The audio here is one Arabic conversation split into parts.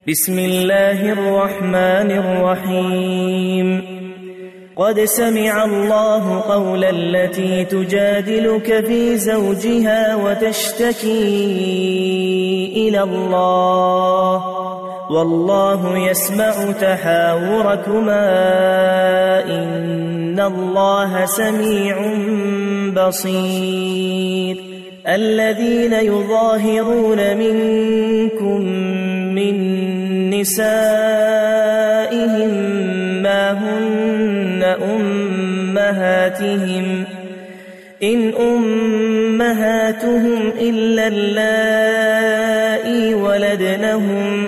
بسم الله الرحمن الرحيم قد سمع الله قول التي تجادلك في زوجها وتشتكي إلى الله والله يسمع تحاوركما إن الله سميع بصير الذين يظاهرون منكم من نسائهم ما هن أمهاتهم إن أمهاتهم إلا اللائي ولدنهم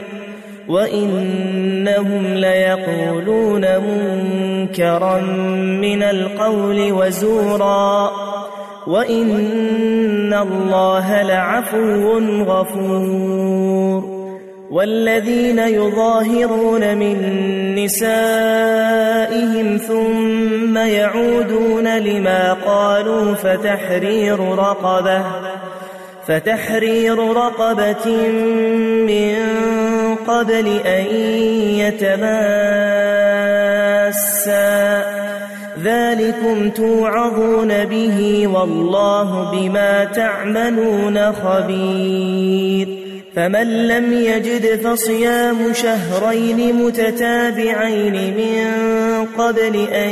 وإنهم ليقولون منكرا من القول وزورا وإن الله لعفو غفور والذين يظاهرون من نسائهم ثم يعودون لما قالوا فتحرير رقبة من قبل أن يتماسا ذلكم توعظون به والله بما تعملون خبير فمن لم يجد فصيام شهرين متتابعين من قبل أن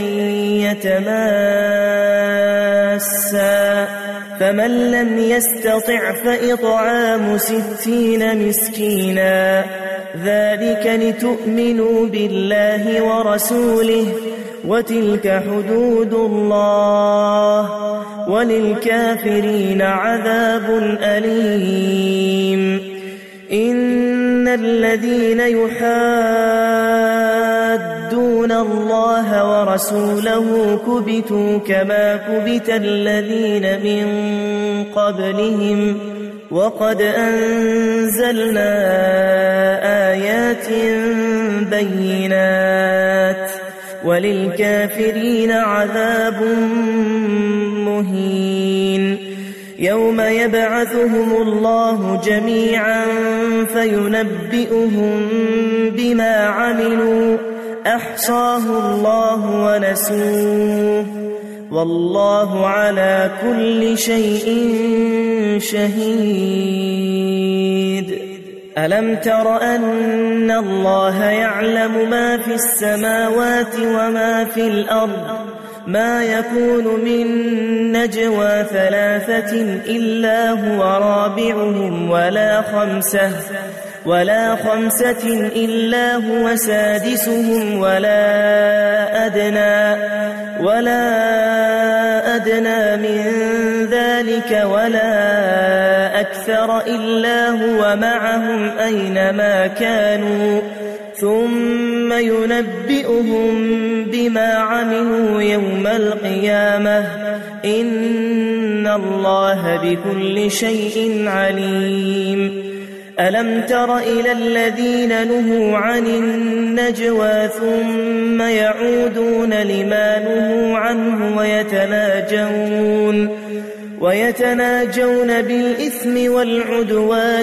يتماسا فمن لم يستطع فإطعام 60 مسكينا ذلك لتؤمنوا بالله ورسوله وتلك حدود الله وللكافرين عذاب أليم إن الذين يحادون الله ورسوله كبتوا كما كبت الذين من قبلهم وقد أنزلنا آيات بينات وللكافرين عذاب مهين يوم يبعثهم الله جميعا فينبئهم بما عملوا أحصاه الله ونسوه والله على كل شيء شهيد ألم تر أن الله يعلم ما في السماوات وما في الأرض ما يكون من نجوى 3 إلا هو رابعهم ولا خمسة إلا هو سادسهم ولا أدنى من ذلك ولا أكثر إلا هو معهم أينما كانوا ثم ينبئهم بما عملوا يوم القيامة إن الله بكل شيء عليم ألم تر إلى الذين نهوا عن النجوى ثم يعودون لما نهوا عنه ويتناجون بالإثم والعدوان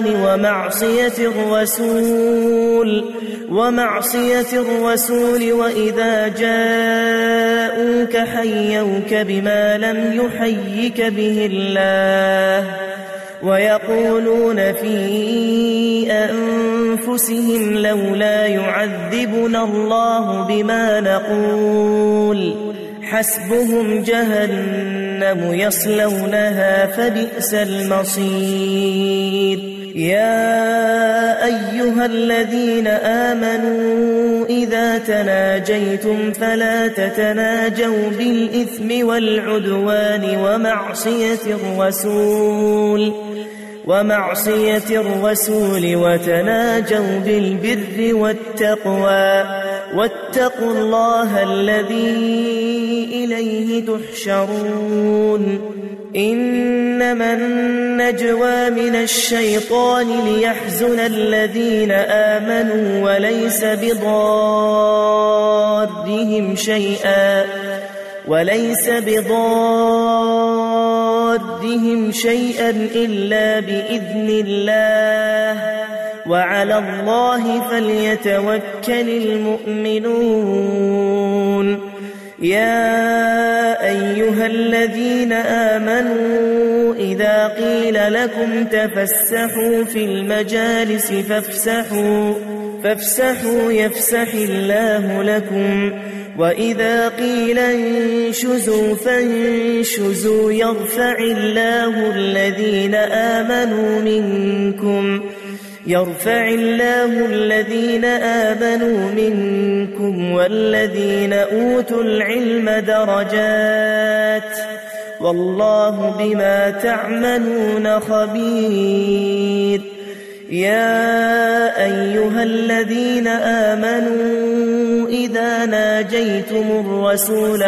ومعصية الرسول وإذا جاءوك حيوك بما لم يحيك به الله ويقولون في أنفسهم لولا يعذبنا الله بما نقول حسبهم جهنم يصلونها فبئس المصير يا أيها الذين آمنوا إذا تناجيتم فلا تتناجوا بالإثم والعدوان ومعصية الرسول وتناجوا بالبر والتقوى واتقوا الله الذي إليه تحشرون إنما النجوى من الشيطان ليحزن الذين آمنوا وليس بضارهم شيئا إلا بإذن الله وعلى الله فليتوكل المؤمنون. يا أيها الذين آمنوا إذا قيل لكم تفسحوا في المجالس فافسحوا يفسح الله لكم، وإذا قيل انشزوا فانشزوا يرفع الله الذين آمنوا منكم والذين أوتوا العلم درجات، والله بما تعملون خبير. يا أيها الذين آمنوا إذا ناجيتم الرسول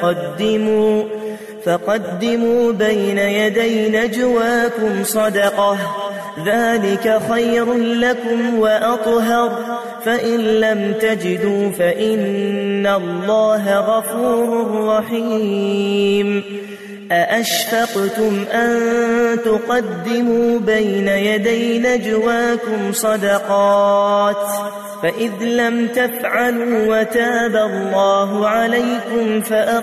فقدموا بين يدي نجواكم صدقة، ذلك خير لكم وأطهر، فإن لم تجدوا فإن الله غفور رحيم. أأشفقتم أن تقدموا بين يدي نجواكم صدقات، فإذ لم تفعلوا وتاب الله عليكم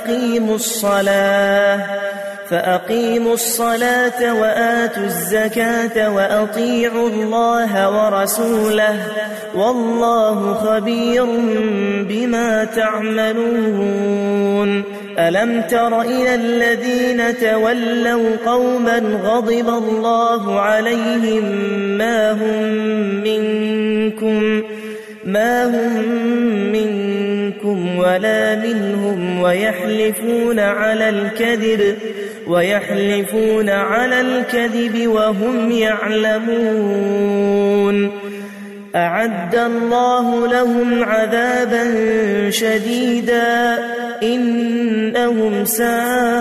فأقيموا الصلاة وآتوا الزكاة وأطيعوا الله ورسوله، والله خبير بما تعملون. ألم تر إلى الذين تولوا قوما غضب الله عليهم ما هم منكم ولا منهم ويحلفون على الكذب وهم يعلمون. أعد الله لهم عذابا شديدا إنهم ساء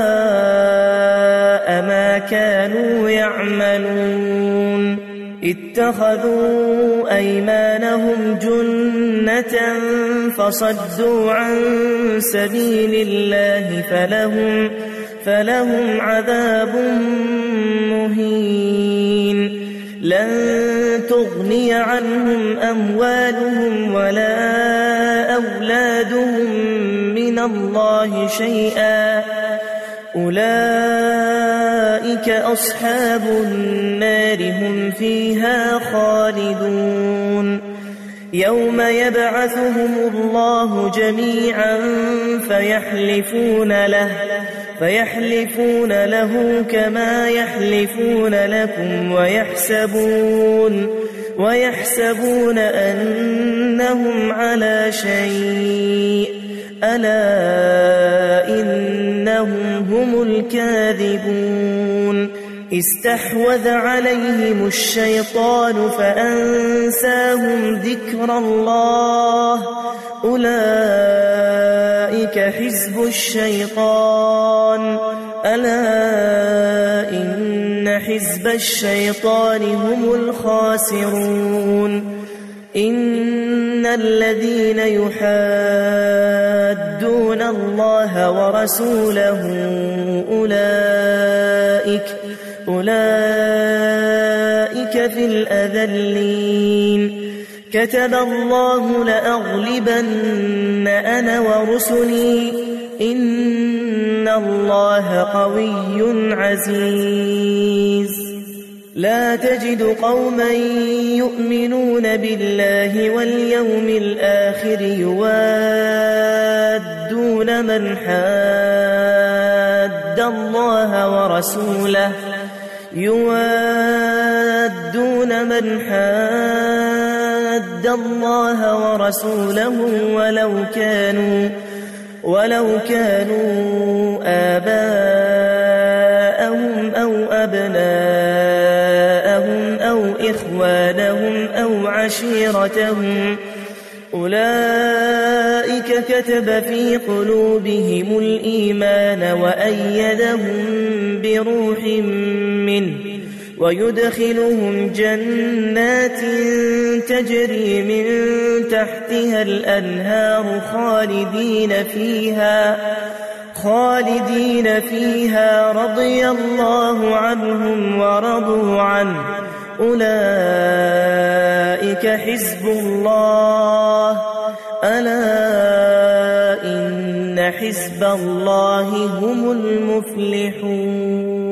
ما كانوا يعملون. اتخذوا أيمانهم جنة فصدوا عن سبيل الله فلهم عذاب مهين. لن تغني عنهم أموالهم ولا أولادهم من الله شيئا، أولئك أصحاب النار هم فيها خالدون. يوم يبعثهم الله جميعا فيحلفون له كما يحلفون لكم ويحسبون أنهم على شيء، ألا إنهم هم الكاذبون. استحوذ عليهم الشيطان فأنساهم ذكر الله، أولئك حزب الشيطان، ألا إن حزب الشيطان هم الخاسرون. إن الذين يحادون الله ورسوله أولئك في الأذلين. كتب الله لأغلبن أنا ورسلي إن الله قوي عزيز. لا تجد قوما يؤمنون بالله واليوم الآخر يوادون من حاد الله ورسوله ولو كانوا آباءهم أو أبناءهم أو إخوانهم أو عشيرتهم، أولئك كتب في قلوبهم الإيمان وأيدهم بروح منه، ويدخلهم جنات تجري من تحتها الأنهار خالدين فيها رضي الله عنهم ورضوا عنه، أولئك حزب الله ألا إن حزب الله هم المفلحون